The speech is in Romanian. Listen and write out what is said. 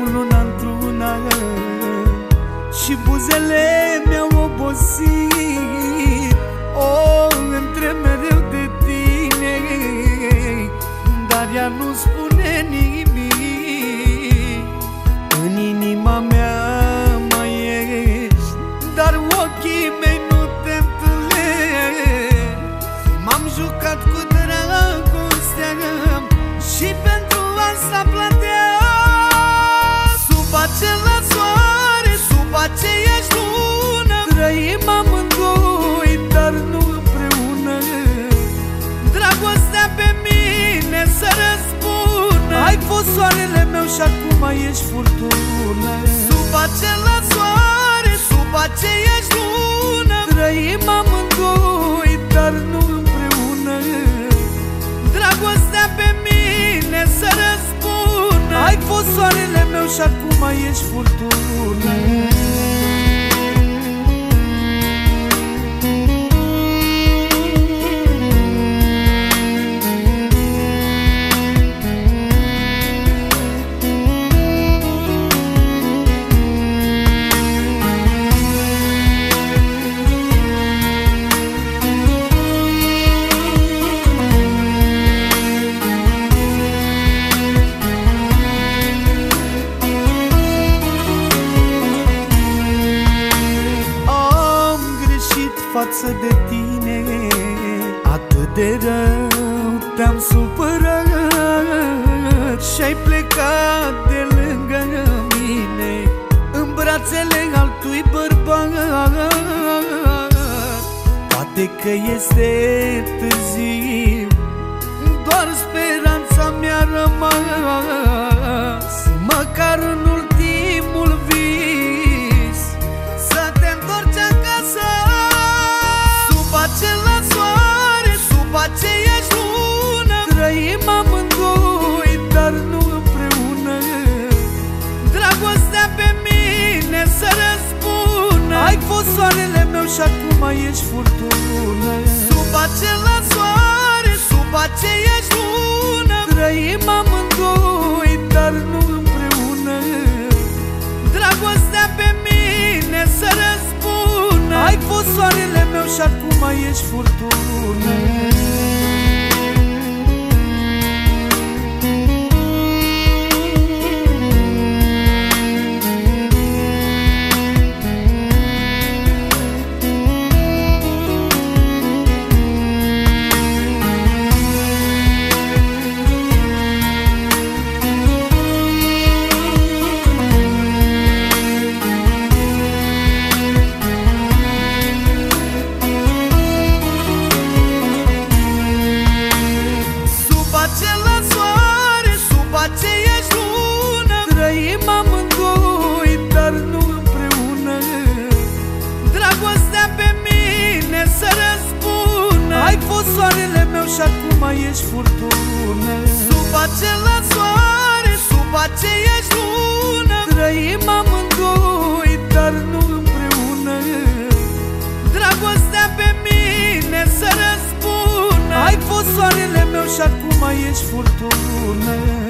luna într-una și buzele mi-au obosit. Întreb mereu de tine, dar ea nu spune nimic. În inima mea mai ești, dar ochii mei nu te întâlnesc. M-am jucat cu dragostea și pentru asta plăteam. Sub același soare, sub aceeași lună, trăim amândoi, dar nu împreună. Dragostea pe mine să răspună. Ai fost soarele meu și acum ești furtună. Sub același soare, sub aceeași lună, trăim amândoi, dar nu împreună. Dragostea pe mine să răspună. Ai fost soarele meu și acum ești furtună. Față de tine atât de rău te-am supărat și-ai plecat de lângă mine în brațele altui bărbat. Poate că este târziu, doar speranța mi-a rămas, măcar în ultimul vis să te întorci acasă. Același soare, sub aceeași lună, trăim amândoi, dar nu împreună. Dragostea pe mine să răspună. Ai fost soarele meu și acum ești furtună. Sub același soare, sub aceeași lună, trăim amândoi, dar nu împreună. Dragostea pe mine să răspună. Ai fost soarele meu și acum ești furtună. Trăim amândoi, dar nu împreună. Dragostea pe mine să răspună. Ai fost soarele meu și acum ești furtună. Sub același soare, sub aceeași lună, trăim amândoi, dar nu împreună. Dragostea pe mine să răspună. Ai fost soarele meu și acum ești furtună.